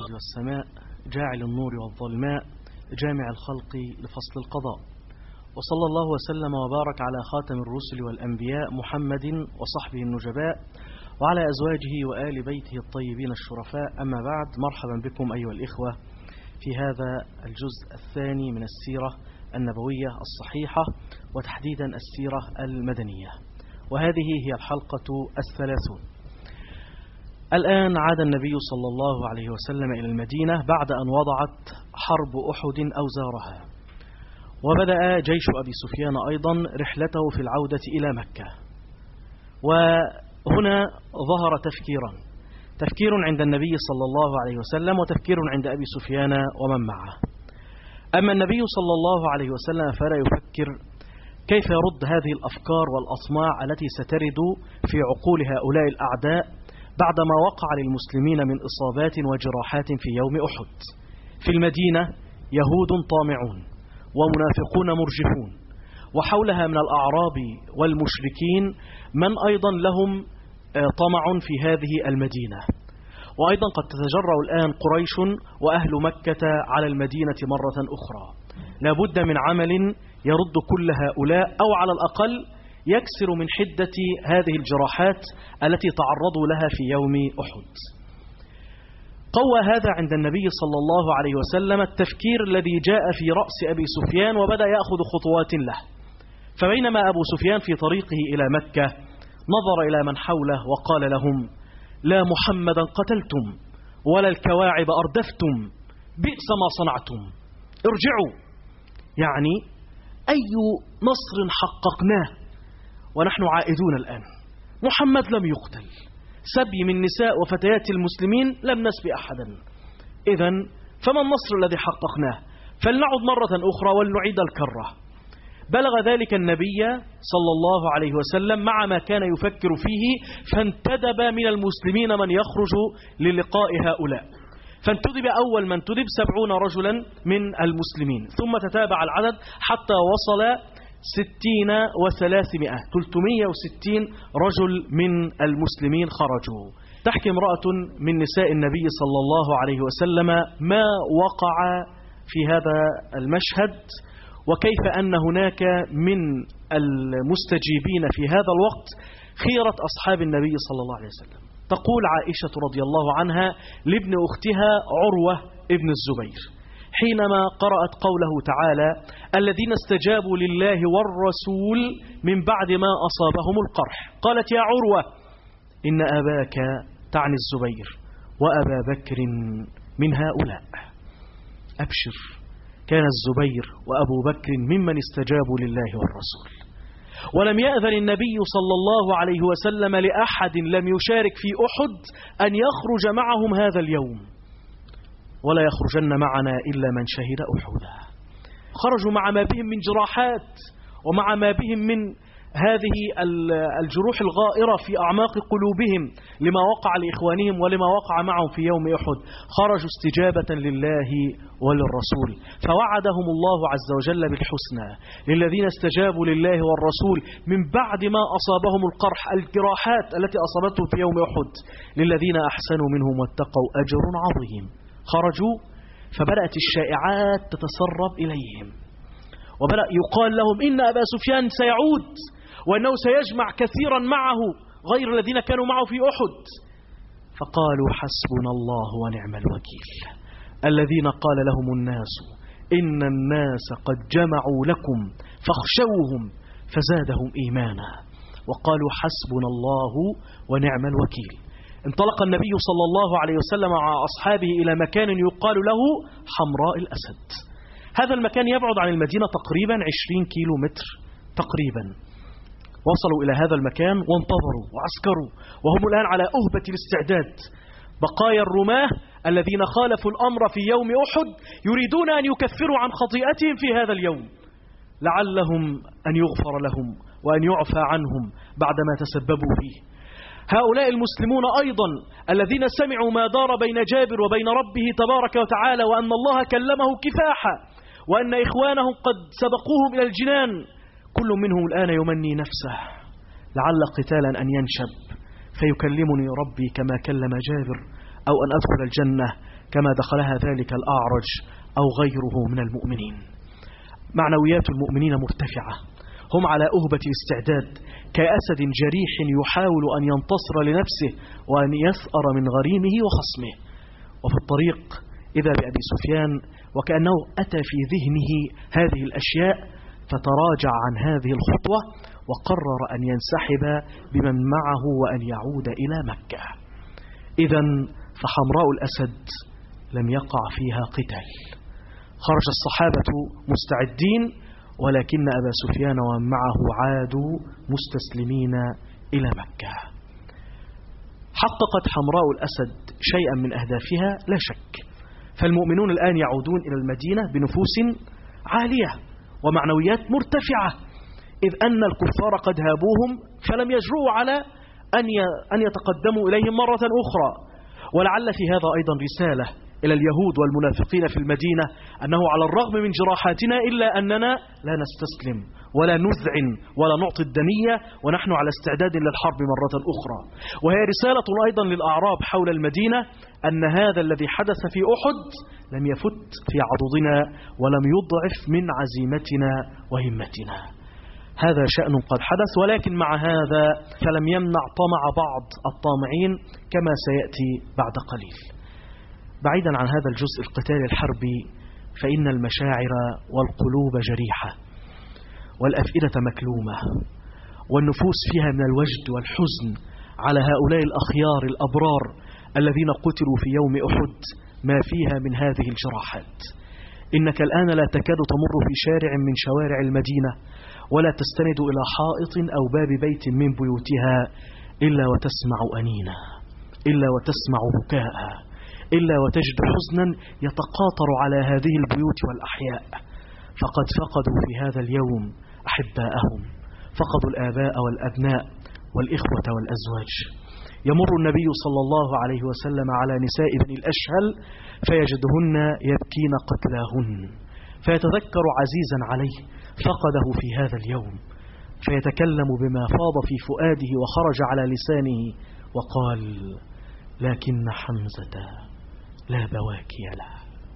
والسماء، جاعل النور والظلماء، جامع الخلق لفصل القضاء. وصلى الله وسلم وبارك على خاتم الرسل والأنبياء محمد وصحبه النجباء وعلى أزواجه وآل بيته الطيبين الشرفاء. أما بعد، مرحبا بكم أيها الإخوة في هذا الجزء الثاني من السيرة النبوية الصحيحة، وتحديدا السيرة المدنية، وهذه هي الحلقة 30. الآن عاد النبي صلى الله عليه وسلم إلى المدينة بعد أن وضعت حرب أحد أوزارها، وبدأ جيش أبي سفيان أيضا رحلته في العودة إلى مكة. وهنا ظهر تفكير عند النبي صلى الله عليه وسلم، وتفكير عند أبي سفيان ومن معه. أما النبي صلى الله عليه وسلم فلا يفكر كيف يرد هذه الأفكار والأطماع التي سترد في عقول هؤلاء الأعداء بعدما وقع للمسلمين من إصابات وجراحات في يوم أحد. في المدينة يهود طامعون ومنافقون مرجفون، وحولها من الأعراب والمشركين من أيضا لهم طمع في هذه المدينة. وأيضا قد تتجرأ الآن قريش وأهل مكة على المدينة مرة أخرى. لا بد من عمل يرد كل هؤلاء، أو على الأقل يكسر من حدة هذه الجراحات التي تعرضوا لها في يوم أحد. قوى هذا عند النبي صلى الله عليه وسلم التفكير الذي جاء في رأس أبي سفيان، وبدأ يأخذ خطوات له. فبينما أبو سفيان في طريقه إلى مكة نظر إلى من حوله وقال لهم: لا محمدا قتلتم ولا الكواعب أردفتم، بئس ما صنعتم، ارجعوا. يعني أي نصر حققناه ونحن عائدون الآن؟ محمد لم يقتل، سبي من نساء وفتيات المسلمين لم نسبي أحدا. إذن فما النصر الذي حققناه؟ فلنعد مرة أخرى ولنعيد الكرة. بلغ ذلك النبي صلى الله عليه وسلم مع ما كان يفكر فيه، فانتدب من المسلمين من يخرج للقاء هؤلاء. فانتدب أول من انتدب 70 رجلا من المسلمين، ثم تتابع العدد حتى وصل 60 و300، 360 رجل من المسلمين خرجوا. تحكي امرأة من نساء النبي صلى الله عليه وسلم ما وقع في هذا المشهد، وكيف أن هناك من المستجيبين في هذا الوقت خيرة أصحاب النبي صلى الله عليه وسلم. تقول عائشة رضي الله عنها لابن أختها عروة ابن الزبير حينما قرأت قوله تعالى: الذين استجابوا لله والرسول من بعد ما أصابهم القرح، قالت: يا عروة إن أباك، تعني الزبير، وأبا بكر من هؤلاء. أبشر، كان الزبير وأبو بكر ممن استجابوا لله والرسول. ولم يأذن النبي صلى الله عليه وسلم لأحد لم يشارك في أحد أن يخرج معهم هذا اليوم، ولا يخرجن معنا إلا من شهد أحدا. خرجوا مع ما بهم من جراحات، ومع ما بهم من هذه الجروح الغائرة في أعماق قلوبهم لما وقع لإخوانهم ولما وقع معهم في يوم أحد. خرجوا استجابة لله وللرسول، فوعدهم الله عز وجل بالحسنى للذين استجابوا لله والرسول من بعد ما أصابهم القرح، الجراحات التي أصابتهم في يوم أحد. للذين أحسنوا منهم واتقوا أجر عظيم. خرجوا، فبدأت الشائعات تتسرب إليهم، وبدأ يقال لهم إن أبا سفيان سيعود، وأنه سيجمع كثيرا معه غير الذين كانوا معه في أحد. فقالوا: حسبنا الله ونعم الوكيل. الذين قال لهم الناس إن الناس قد جمعوا لكم فاخشوهم فزادهم إيمانا، وقالوا: حسبنا الله ونعم الوكيل. انطلق النبي صلى الله عليه وسلم مع أصحابه إلى مكان يقال له حمراء الأسد. هذا المكان يبعد عن المدينة تقريبا 20 كيلو متر تقريبا. وصلوا إلى هذا المكان وانتظروا وعسكروا، وهم الآن على أهبة الاستعداد. بقايا الرماة الذين خالفوا الأمر في يوم أحد يريدون أن يكفروا عن خطيئتهم في هذا اليوم، لعلهم أن يغفر لهم وأن يعفى عنهم بعدما تسببوا فيه. هؤلاء المسلمون أيضا الذين سمعوا ما دار بين جابر وبين ربه تبارك وتعالى، وأن الله كلمه كفاحا، وأن إخوانهم قد سبقوهم إلى الجنان، كل منهم الآن يمني نفسه لعل قتالا أن ينشب فيكلمني ربي كما كلم جابر أو أن أدخل الجنة كما دخلها ذلك الأعرج أو غيره من المؤمنين. معنويات المؤمنين مرتفعة، هم على أهبة الاستعداد كأسد جريح يحاول أن ينتصر لنفسه وأن يثأر من غريمه وخصمه. وفي الطريق إذا بأبي سفيان وكأنه أتى في ذهنه هذه الأشياء، فتراجع عن هذه الخطوة وقرر أن ينسحب بمن معه وأن يعود إلى مكة. إذن فحمراء الأسد لم يقع فيها قتال، خرج الصحابة مستعدين، ولكن أبا سفيان ومن معه عادوا مستسلمين إلى مكة. حققت حمراء الأسد شيئا من أهدافها لا شك، فالمؤمنون الآن يعودون إلى المدينة بنفوس عالية ومعنويات مرتفعة، إذ أن الكفار قد هابوهم فلم يجرؤوا على أن يتقدموا إليهم مرة أخرى. ولعل في هذا أيضا رسالة إلى اليهود والمنافقين في المدينة، أنه على الرغم من جراحاتنا إلا أننا لا نستسلم ولا نذعن ولا نعطي الدنية، ونحن على استعداد للحرب مرة أخرى. وهي رسالة أيضا للأعراب حول المدينة، أن هذا الذي حدث في أحد لم يفت في عضدنا ولم يضعف من عزيمتنا وهمتنا. هذا شأن قد حدث، ولكن مع هذا فلم يمنع طمع بعض الطامعين كما سيأتي بعد قليل. بعيدا عن هذا الجزء القتال الحربي، فإن المشاعر والقلوب جريحة والأفئدة مكلومة، والنفوس فيها من الوجد والحزن على هؤلاء الأخيار الأبرار الذين قتلوا في يوم أحد ما فيها من هذه الجراحات. إنك الآن لا تكاد تمر في شارع من شوارع المدينة ولا تستند إلى حائط أو باب بيت من بيوتها إلا وتسمع أنينا، إلا وتسمع بكاء، إلا وتجد حزنا يتقاطر على هذه البيوت والأحياء. فقد فقدوا في هذا اليوم أحباءهم، فقدوا الآباء والأبناء والإخوة والأزواج. يمر النبي صلى الله عليه وسلم على نساء بني الأشهل فيجدهن يبكين قتلاهن، فيتذكر عزيزا عليه فقده في هذا اليوم، فيتكلم بما فاض في فؤاده وخرج على لسانه وقال: لكن حمزة لا بواكي له.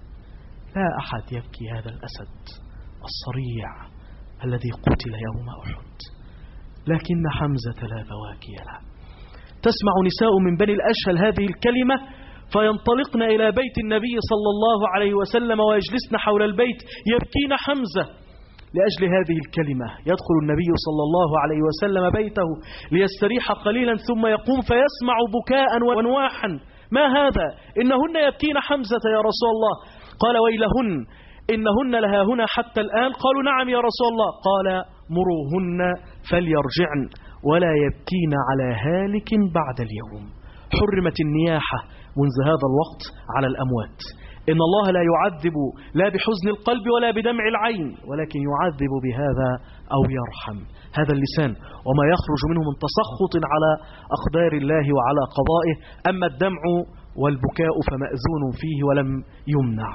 لا أحد يبكي هذا الأسد الصريع الذي قتل يوم أحد، لكن حمزة لا بواكي له. تسمع نساء من بني الأشهل هذه الكلمة فينطلقن إلى بيت النبي صلى الله عليه وسلم ويجلسن حول البيت يبكين حمزة لأجل هذه الكلمة. يدخل النبي صلى الله عليه وسلم بيته ليستريح قليلا ثم يقوم فيسمع بكاء ونواحا: ما هذا؟ إنهن يبكين حمزة يا رسول الله. قال: ويلهن، إنهن لها هنا حتى الآن. قالوا: نعم يا رسول الله. قال: مروهن فليرجعن ولا يبكين على هالك بعد اليوم. حرمت النياحة منذ هذا الوقت على الأموات. إن الله لا يعذب لا بحزن القلب ولا بدمع العين، ولكن يعذب بهذا أو يرحم. هذا اللسان وما يخرج منه من تسخط على أقدار الله وعلى قضائه. أما الدمع والبكاء فمأذون فيه ولم يمنع.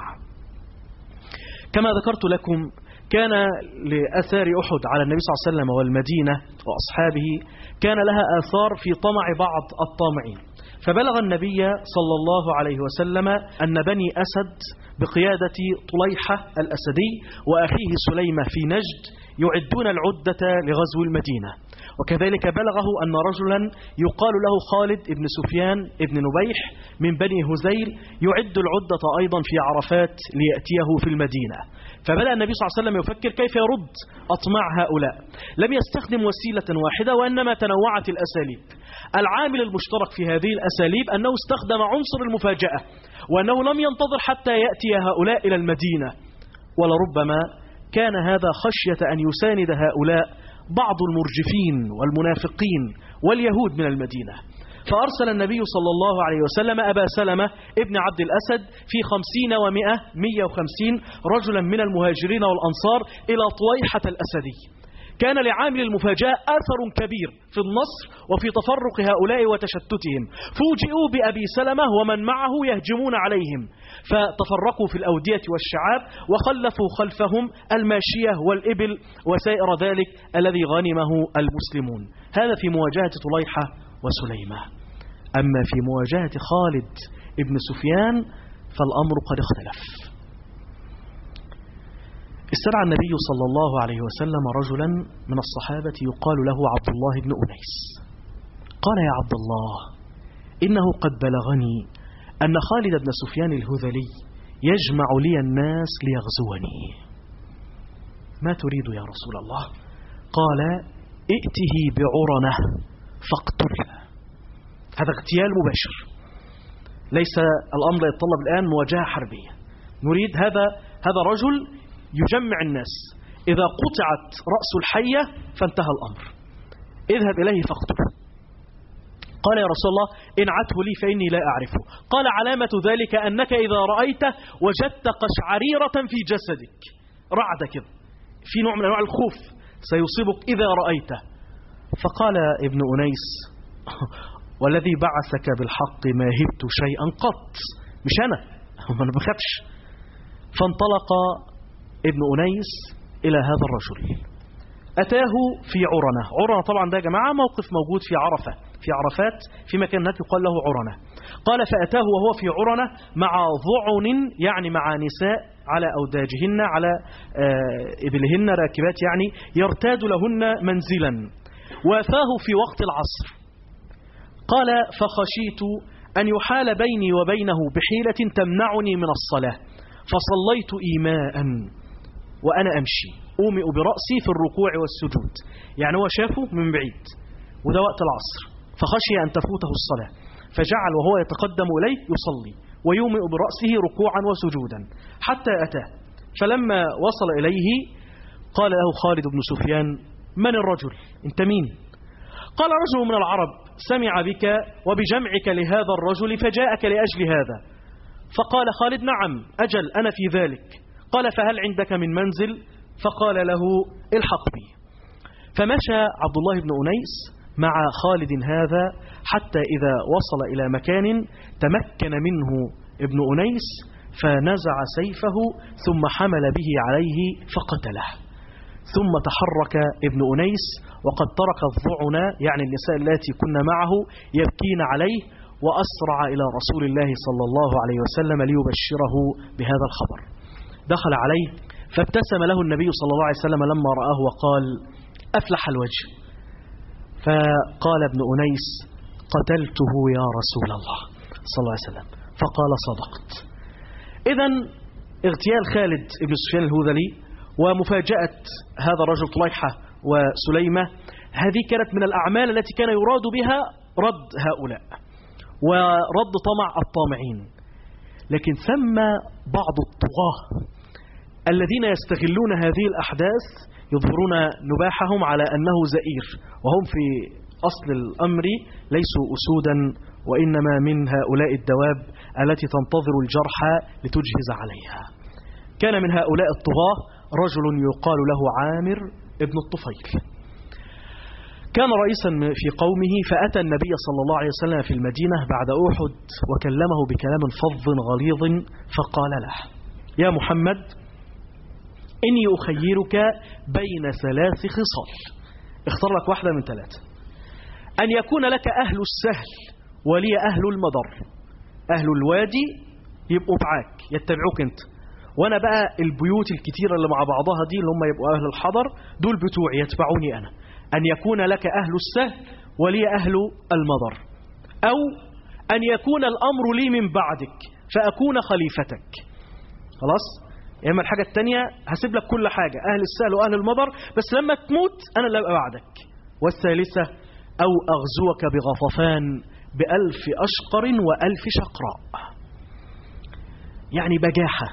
كما ذكرت لكم، كان لأثار أحد على النبي صلى الله عليه وسلم والمدينة وأصحابه كان لها آثار في طمع بعض الطامعين. فبلغ النبي صلى الله عليه وسلم أن بني أسد بقيادة طليحة الأسدي وأخيه سليمة في نجد يعدون العدة لغزو المدينة. وكذلك بلغه أن رجلا يقال له خالد بن سفيان بن نبيح من بني هزيل يعد العدة أيضا في عرفات ليأتيه في المدينة. فبدأ النبي صلى الله عليه وسلم يفكر كيف يرد أطماع هؤلاء. لم يستخدم وسيلة واحدة وإنما تنوعت الأساليب. العامل المشترك في هذه الأساليب أنه استخدم عنصر المفاجأة، وأنه لم ينتظر حتى يأتي هؤلاء إلى المدينة، ولربما كان هذا خشية أن يساند هؤلاء بعض المرجفين والمنافقين واليهود من المدينة. فأرسل النبي صلى الله عليه وسلم أبا سلمة ابن عبد الأسد في 50 و100 150 رجلا من المهاجرين والأنصار إلى طليحة الأسدي. كان لعامل المفاجأة أثر كبير في النصر وفي تفرق هؤلاء وتشتتهم. فوجئوا بأبي سلمة ومن معه يهجمون عليهم، فتفرقوا في الأودية والشعاب وخلفوا خلفهم الماشية والإبل وسائر ذلك الذي غنمه المسلمون. هذا في مواجهة طليحة وسليمة. أما في مواجهة خالد ابن سفيان فالأمر قد اختلف. استدعى النبي صلى الله عليه وسلم رجلا من الصحابة يقال له عبد الله بن أنيس. قال: يا عبد الله، إنه قد بلغني أن خالد بن سفيان الهذلي يجمع لي الناس ليغزوني. ما تريد يا رسول الله؟ قال: ائته بعرنة فاقتله. هذا اغتيال مباشر، ليس الأمر يتطلب الآن مواجهة حربية. نريد هذا رجل يجمع الناس، إذا قطعت رأس الحية فانتهى الأمر، اذهب إليه فاقتله. قال: يا رسول الله، انعته لي فإني لا أعرفه. قال: علامة ذلك أنك إذا رأيته وجدت قشعريرة في جسدك، رعد كده، في نوع من أنواع الخوف سيصيبك إذا رأيته. فقال ابن أنيس: والذي بعثك بالحق ما هبت شيئا قط، مش أنا ما بخافش. فانطلق ابن أنيس إلى هذا الرجل، أتاه في عرنة. عرنة طبعا ده يا جماعة موقف موجود في عرفة، في عرفات، في مكان هناك يقال له عرنة. قال: فأتاه وهو في عرنة مع ضعن، يعني مع نساء على أوداجهن، على إبلهن راكبات، يعني يرتاد لهن منزلا، وافاه في وقت العصر. قال: فخشيت أن يحال بيني وبينه بحيلة تمنعني من الصلاة، فصليت إيماء وأنا أمشي أومئ برأسي في الركوع والسجود. يعني هو شافه من بعيد وده وقت العصر، فخشي أن تفوته الصلاة، فجعل وهو يتقدم إليه يصلي ويومئ برأسه ركوعا وسجودا حتى أتاه. فلما وصل إليه قال له خالد بن سفيان: من الرجل؟ أنت مين؟ قال: رجل من العرب سمع بك وبجمعك لهذا الرجل فجاءك لأجل هذا. فقال خالد: نعم أجل أنا في ذلك. قال: فهل عندك من منزل؟ فقال له: الحق بي. فمشى عبد الله بن أنيس مع خالد هذا حتى إذا وصل إلى مكان تمكن منه ابن أنيس، فنزع سيفه ثم حمل به عليه فقتله. ثم تحرك ابن أنيس وقد ترك الضعن، يعني النساء التي كن معه، يبكين عليه، وأسرع إلى رسول الله صلى الله عليه وسلم ليبشره بهذا الخبر. دخل عليه فابتسم له النبي صلى الله عليه وسلم لما رآه وقال: أفلح الوجه. فقال ابن أنيس: قتلته يا رسول الله صلى الله عليه وسلم. فقال: صدقت. إذن اغتيال خالد بن سفيان الهذلي ومفاجأة هذا الرجل طليحة وسليمة، هذه كانت من الأعمال التي كان يراد بها رد هؤلاء ورد طمع الطامعين. لكن ثم بعض الطغاة الذين يستغلون هذه الأحداث يظهرون نباحهم على أنه زئير، وهم في أصل الأمر ليسوا أسودا، وإنما من هؤلاء الدواب التي تنتظر الجرح لتجهز عليها. كان من هؤلاء الطغاة رجل يقال له عامر ابن الطفيل، كان رئيسا في قومه، فأتى النبي صلى الله عليه وسلم في المدينة بعد أحد وكلمه بكلام فظ غليظ، فقال له: يا محمد، إني أخيرك بين 3 خصال، اختار لك واحدة من 3. أن يكون لك أهل السهل ولي أهل المضر. أهل الوادي يبقوا معاك يتبعوك أنت، وأنا بقى البيوت الكتيرة اللي مع بعضها دي اللي هم يبقوا أهل الحضر دول بتوعي يتبعوني أنا. أن يكون لك أهل السهل ولي أهل المضر، أو أن يكون الأمر لي من بعدك فأكون خليفتك. خلاص؟ يا إما الحاجة التانية هسيب لك كل حاجة، أهل السهل وأهل المضر، بس لما تموت أنا اللي أبقى بعدك. والثالثة: أو أغزوك بغطفان ب1000 أشقر و1000 شقراء. يعني بجاحة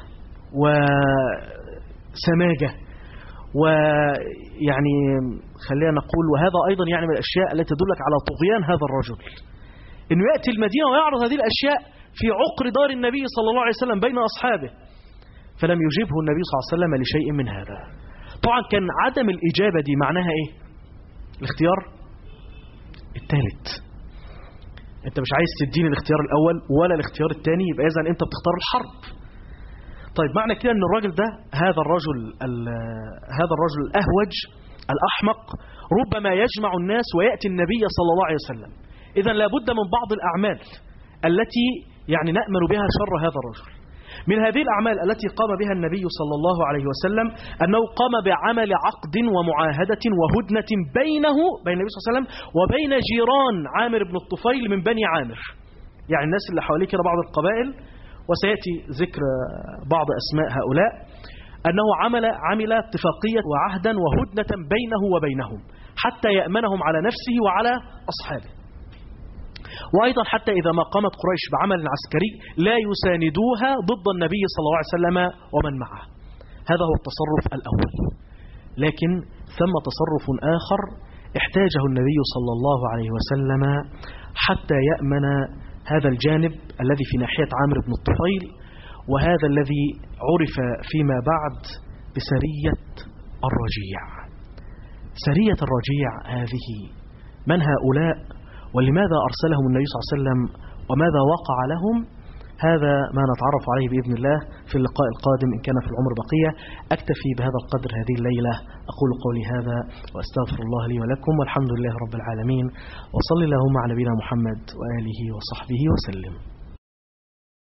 وسماجة، ويعني خلينا نقول، وهذا أيضا يعني من الأشياء التي تدلك على طغيان هذا الرجل، إنه يأتي المدينة ويعرض هذه الأشياء في عقر دار النبي صلى الله عليه وسلم بين أصحابه، فلم يجيبه النبي صلى الله عليه وسلم لشيء من هذا. طبعا كان عدم الإجابة دي معناها إيه؟ الاختيار الثالث. أنت مش عايز تديني الاختيار الأول ولا الاختيار الثاني، يبقى إذن أنت بتختار الحرب. طيب معنى كده أن الراجل ده، هذا الرجل الأهوج الأحمق، ربما يجمع الناس ويأتي النبي صلى الله عليه وسلم. إذن لابد من بعض الأعمال التي يعني نأمل بها شر هذا الرجل. من هذه الأعمال التي قام بها النبي صلى الله عليه وسلم أنه قام بعمل عقد ومعاهدة وهدنة بين النبي صلى الله عليه وسلم وبين جيران عامر بن الطفيل من بني عامر، يعني الناس اللي حواليه كده بعض القبائل، وسيأتي ذكر بعض أسماء هؤلاء، أنه عمل اتفاقية وعهدا وهدنة بينه وبينهم حتى يأمنهم على نفسه وعلى أصحابه، وأيضا حتى إذا ما قامت قريش بعمل عسكري لا يساندوها ضد النبي صلى الله عليه وسلم ومن معه. هذا هو التصرف الأول. لكن ثم تصرف آخر احتاجه النبي صلى الله عليه وسلم حتى يأمن هذا الجانب الذي في ناحية عامر بن الطفيل، وهذا الذي عرف فيما بعد بسرية الرجيع. سرية الرجيع هذه من هؤلاء ولماذا أرسلهم النبي صلى الله عليه وسلم وماذا وقع لهم؟ هذا ما نتعرف عليه بإذن الله في اللقاء القادم إن كان في العمر بقية. أكتفي بهذا القدر هذه الليلة، أقول قولي هذا وأستغفر الله لي ولكم، والحمد لله رب العالمين، وصلي اللهم على نبينا محمد وآله وصحبه وسلم.